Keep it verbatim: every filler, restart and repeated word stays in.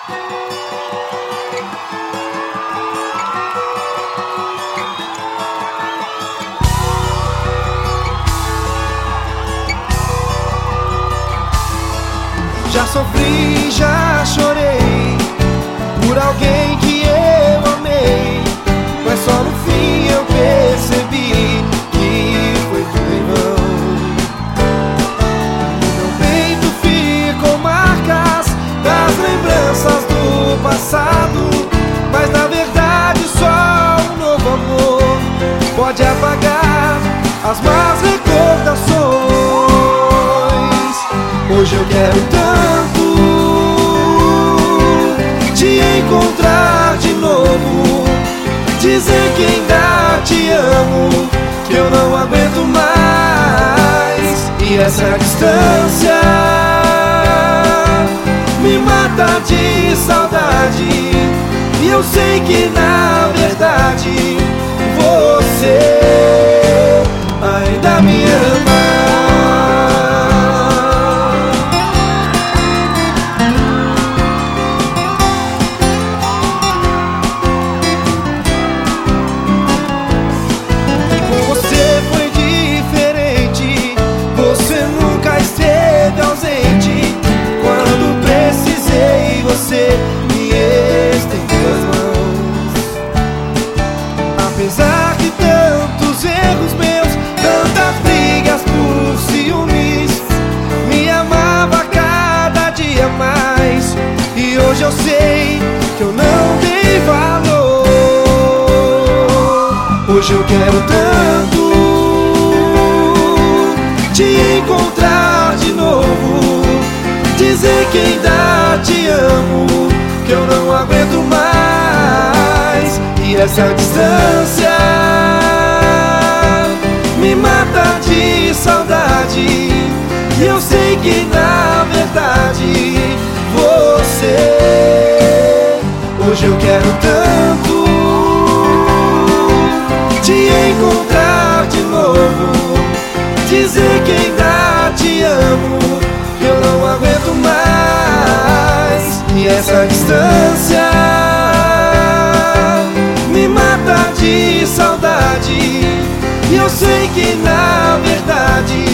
Já sofri, já chorei por alguém que eu amei, mas só no fim eu percebi que foi tudo em vão. No meu peito ficam marcas das lembranças do passado, mas na verdade só um novo amor pode apagar as más recordações. Hoje eu quero tanto te encontrar de novo, dizer que ainda te amo, que eu não aguento mais. E essa distância me mata de saudade, e eu sei que na verdade você ainda me ama. Você me estendeu as mãos. Apesar de tantos erros meus, tantas brigas por ciúmes, me amava cada dia mais. E hoje eu sei que eu não dei valor. Hoje eu quero tanto te encontrar de novo, dizer que ainda te amo, que eu não aguento mais. E essa distância me mata de saudade, e eu sei que na verdade você. Hoje eu quero tanto te encontrar de novo, dizer que ainda te amo, que eu não aguento mais. E essa distância me mata de saudade, e eu sei que na verdade